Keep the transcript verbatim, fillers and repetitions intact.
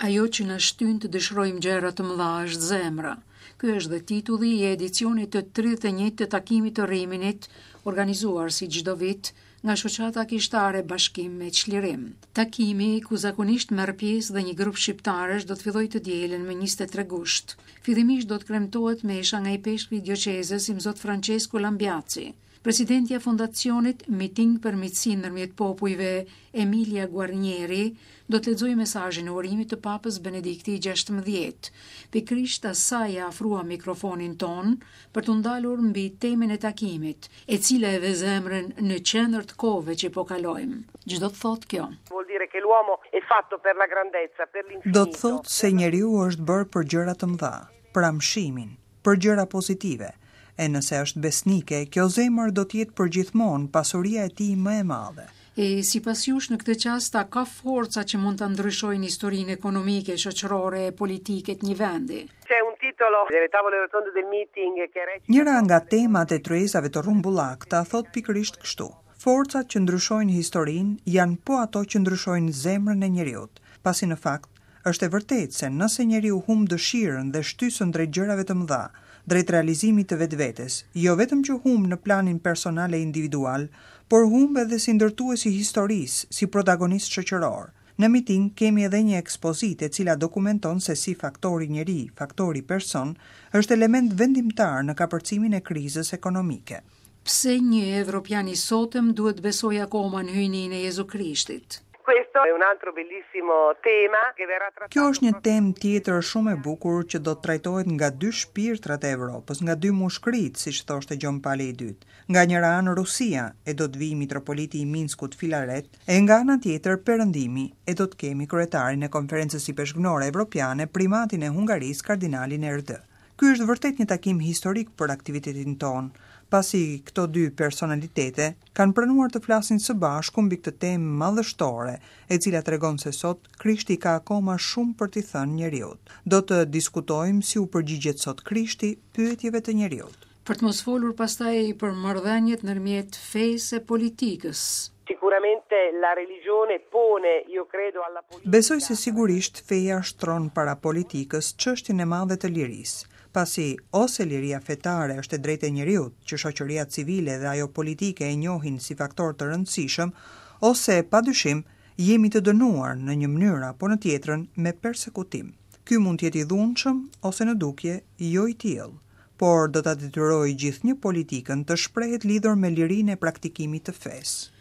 Ajo që na shtyn të dëshirojmë gjëra të mëdha është zemra. Ky është dhe titulli i edicionit të tridhjetë e njëjtë të takimit të Riminit, organizuar si çdo vit nga shoqata kishtare Bashkim me Çlirim. Takimi, ku zakonisht merr pjesë dhe një grup shqiptarësh, do të fillojë të dielën me njëzet e tre gusht. Fillimisht do të kremtohet mesha nga i peshkvi i dioqezës i Mzot Francesco Lambiaci. Presidentja e fondacionit Miting për Miqësinë ndërmjet popujve, Emilia Guarnieri, do të lexojë mesazhin e urimit të Papës Benedikti gjashtëmbëdhjetë. Pikërisht asaj e afrua mikrofonin ton për të ndalur mbi temën e takimit, e cila e vë zemrën në qendër të kohëve që po kalojmë. Ç'do të thotë kjo? Vuol dire che l'uomo è fatto per la grandezza, per l'infinito. Do të thotë se njeriu është bërë për gjëra të mëdha, për amshimin, për gjëra pozitive. E nëse është besnike, kjo zemër do të jetë përgjithmonë pasuria e tij më e madhe. E sipas jush në këtë çast ka forca që mund ta ndryshojnë historinë ekonomike, shoqërore e politike të një vendi. C'è un titolo delle tavole rotonde del meeting che recita. Njëra nga temat e tryezave të rrumbullakta thot pikërisht kështu: forcat që ndryshojnë historinë janë po ato që ndryshojnë zemrën e njeriut, pasi në fakt është e vërtetë se nëse njeriu humb dëshirën dhe shtysën drejt gjërave të mëdha, drejt realizimit të vetvetes, jo vetëm që humb në planin personal e individual, por humb edhe si ndërtues i historisë, si protagonist shoqëror. Në miting kemi edhe një ekspozitë e cila dokumenton se si faktori njeri, faktori person, është element vendimtar në kapërcimin e krizës ekonomike. Pse një evropian i sotëm duhet besojë akoma në hyjnin e Jezu Krishtit? Questo è un altro bellissimo tema che verrà trattato. Kjo është një temë tjetër shumë e bukur që do të trajtohet nga dy shpirtrat e Evropës, nga dy mushkrit, siç thoshte Gjon Pali i dytë. Nga njëra anë Rusia, e do të vijë mitropoliti i Minskut Filaret, e nga ana tjetër Perëndimi, e do të kemi kryetarin e konferencës së peshqënore evropiane, primatin e Hungarisë, kardinalin Erdë. Ky është vërtet një takim historik për aktivitetin ton, pasi këto dy personalitete kanë pranuar të flasin së bashku mbi këtë temë madhështore, e cila tregon se sot Krishti ka akoma shumë për t'i thënë njeriut. Do të diskutojmë si u përgjigjet sot Krishti pyetjeve të njeriut. Për të mos folur pastaj për marrëdhëniet ndërmjet fesë e politikës. Sicuramente la religione pone, io credo, alla politica. Besoj se sigurisht feja shtron para politikës çështjen e madhe të lirisë. Pasi ose liria fetare është e drejtë e njeriut, që shoqëria civile dhe ajo politike e njohin si faktor të rëndësishëm, ose padyshim jemi të dënuar në një mënyrë apo në tjetrën me persekutim. Ky mund të jetë i dhunshëm ose në dukje jo i tillë, por do ta detyrojë gjithnjë politikën të shprehet lidhur me lirinë e praktikimit të fesë.